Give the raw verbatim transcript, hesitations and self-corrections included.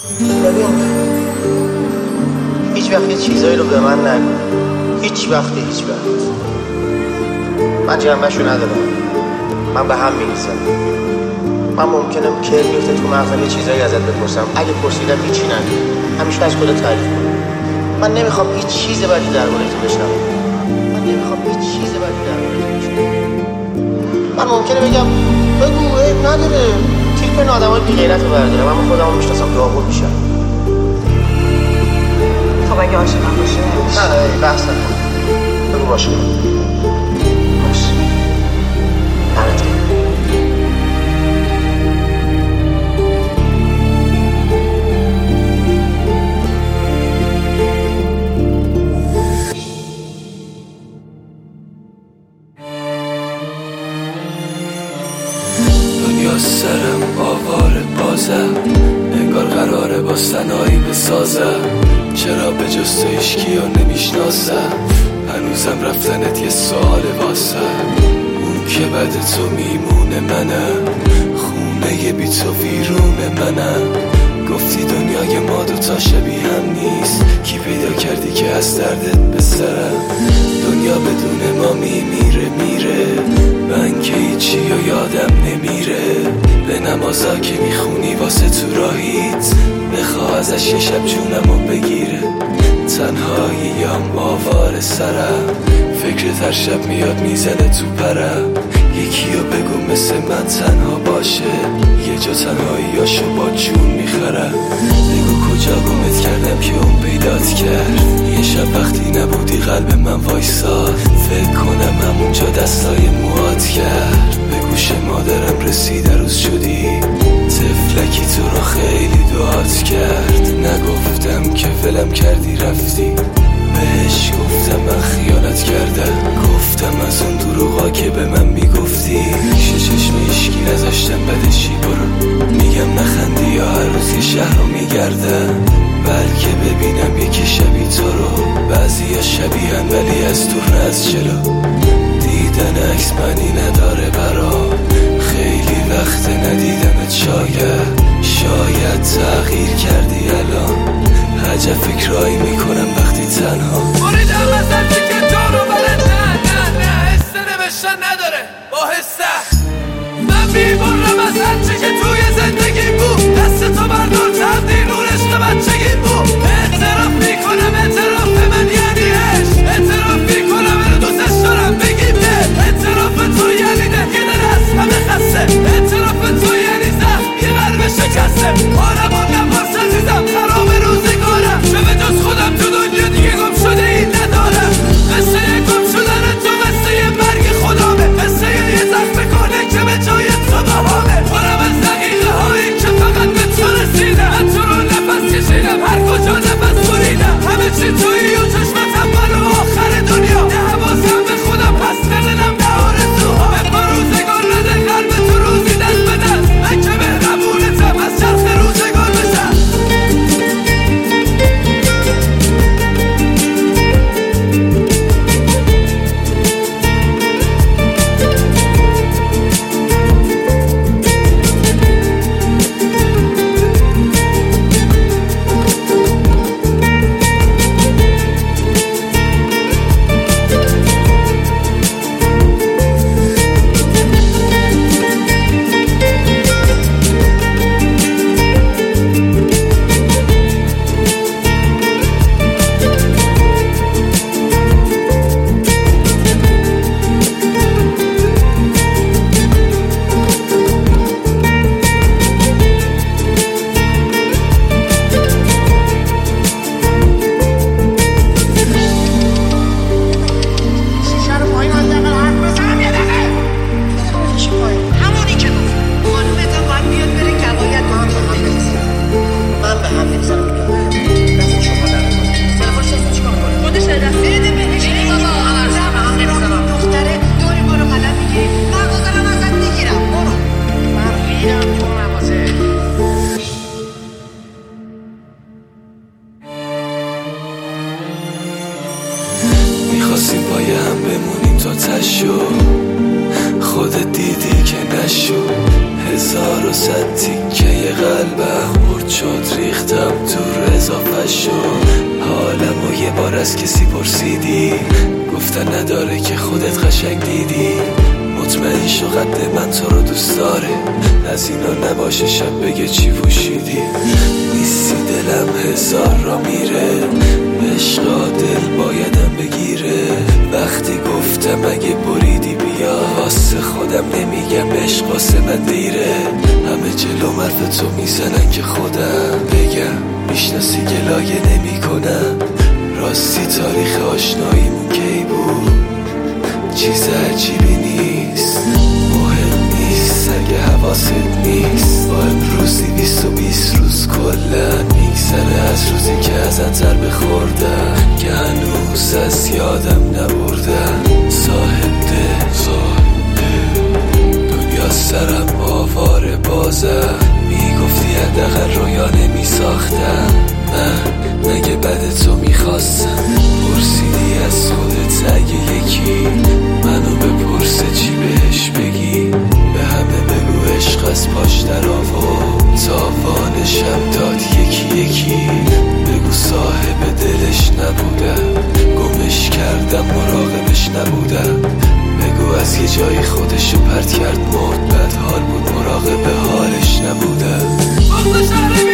ببین هیچ وقت یه چیزایی رو به من نگو، هیچ وقت هیچ وقت. من جنبه‌شو ندارم، من به هم میریزم. من ممکنه که بیفته تو مغزم یه چیزایی ازت بپرسم، اگه پرسیدم هیچی نگو، همیشه از خودت تعریف کن. من نمیخوام هیچ چیز بدی درباره تو بشنوم، من نمیخوام هیچ چیز بدی درباره تو بشنوم. من ممکنه بگم بگو عیب نداره، تیپ این آدمای بی‌غیرت رو بردارم، من خودمو میشناسم، داغون میشم. خب اگه عاشقم باشه نه نه بحث نکن، بگو باشه باشه دمت گرم. دنیا سرم آواره بازم، انگار قراره با سنایی بسازم. چرا به جز تو هیچکی رو نمیشناسم؟ هنوزم رفتنت یه سوال واسم. اون که بعد تو میمونه منم، خونه بی تو ویرون منم. گفتی دنیای ما دوتا شبیه هم نیست، کی پیدا کردی که از دردت بسرم؟ دنیا بدون ما میمیره میره، من که هیچی و یادم نمیره. به نمازا که میخونی واسه تو راهیت، بخوا ازش یه شب جونمو بگیره. تنهاییم آوار سرم، فکرت هر شب میاد میزنه تو پرم. یکیو بگو مثل من تنها باشه، یه جا تنهاییاشو با جون میخرم. بگو کجا گمت کردم که اون پیدات کرد، یه شب وقتی نبودی قلب من وایساد. فکر کنم همونجا دستای موهات کرد، به گوش مادرم رسید روز شدی. طفلکی تو رو خیلی دعات کرد، نگفتم که ولم کردی رفتی. بهش گفتم من خیانت کردم، گفتم از اون دروغا که به من میگفتی. ریشه چشم اشکی نذاشتم بدشی برو، میگم نخندی یا هر روز یه شهر رو میگردم. بلکه ببینم یکی شبیه تو رو، بعضی ها شبیهن ولی از دور از جلو. دیدن عکس معنی نداره برام، خیلی وقت ندیدمت. شاید شاید تغییر کردی الان، عجب فکرایی میکنم وقتی تنها بریدم از هرچی که تو رو بره. نه نه نه حسه نوشتن نداره با حسه. من بیمونم از هرچی که توی زندگی بود، دست تو بردار تبدیل اون عشق بچگی بود. اعتراف میکنم اعتراف من یعنی عشق، اعتراف میکنم اینو دوستش دارم بگیم نه. اعتراف تو یعنی نه که دل از همه خسته، اعتراف تو یعنی زخم یه قلب شکسته. آرموندم باز عزیزم خراب روزگارم، چه به جز خودم تو دنیا دیگه گم شده این ندارم. قصه گم شدن تو قصه مرگ خدامه، قصه یه زخم کنه که به جای تو بهامه. پرم از دقیقه هایی که فقط به تو رسیدم، من تو رو نفس کشیدم هر کجا نفس بریدم. همه چی تویی و چشمتم برو آخر دنیا، نه حواسم به خودم پس ندنم نه آرزوها. به پا روزگار نده قلب تو روزی دست به دست، من که مهربونتم از چرخ روزگار بزن. میخواستیم با یه هم بمونیم تا تشو، خودت دیدی که نشو. هزار و صد تیکه قلبم خورد شد ریختم تو اضافه شد حالم و یه بار از کسی پرسیدی گفتن نداره که خودت قشنگ دیدی مطمئن شو قد من تو رو دوست داره از اینا نباشه شب بگه چی پوشیدی نیستی دلم هزار را میره عشقا دل بایدم بگیره وقتی گفتم اگه بریدی بیا واسه خودم نمیگم عشق واسه من دیره همه جلو حرف تو میزنن که خودم بگم میشناسی گلایه نمی کنم راستی تاریخ آشناییمون کی بود چیز عجیبی نیست مهم نیست اگه حواست نیست با امروزی بیست و بیست روز کلن میگذره از روزی که ازت ضربه خوردم که هنوز از یادم نبردم صاحب ده صاحب دنیا سرم آواره بازم میگفتی حداقل رویا نمیساختم من مگه بد تو میخواستم پرسیدی از خودت اگه یکی منو بپرسه چی بهش بگی به همه بگو عشق از پاش در آورد تاوانشم داد یکی یکی بگو صاحب دلش نبودم گمش کردم مراقبش نبودم بگو از یه جایی خودشو پرت کرد مرد بد حال بود مراقب حالش نبودم